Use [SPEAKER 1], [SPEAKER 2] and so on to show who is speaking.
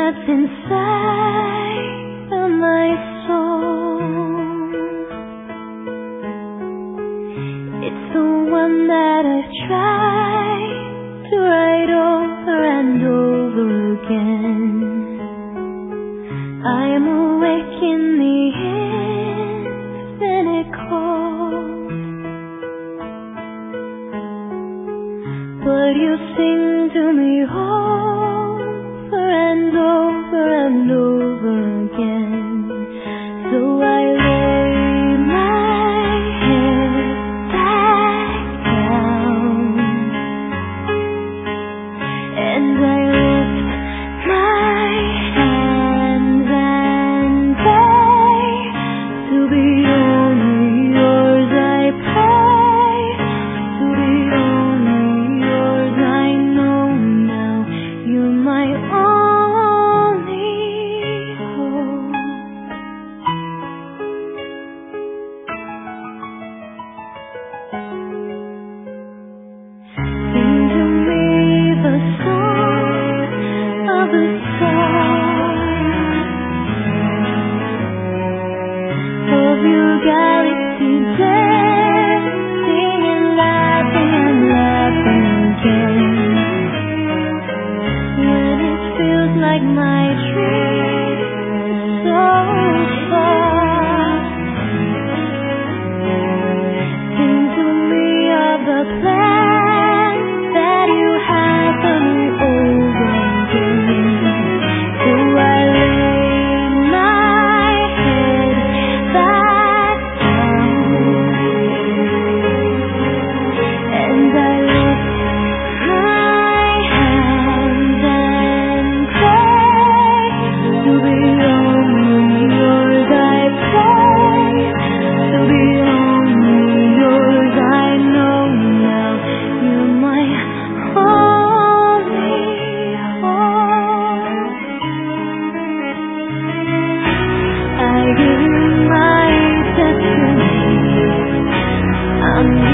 [SPEAKER 1] that's inside of my soul. It's the one that I've tried to write over and over again. I am awake in the infinite cold, but you sing to me over and over and over again. So I lay my head back down and I lift my hands and pray to be only yours. I pray to be only yours. I know now you're my only hope. Sing to me the song of the stars, of your galaxy dancing and laughing again. When it feels like my dreams so far, sing to me of the plans that you have for me over again. So I lay my head back down and I lift my hands and pray to be only yours. I pray to be only yours. I know now you're my only hope. I give you my destiny. I'm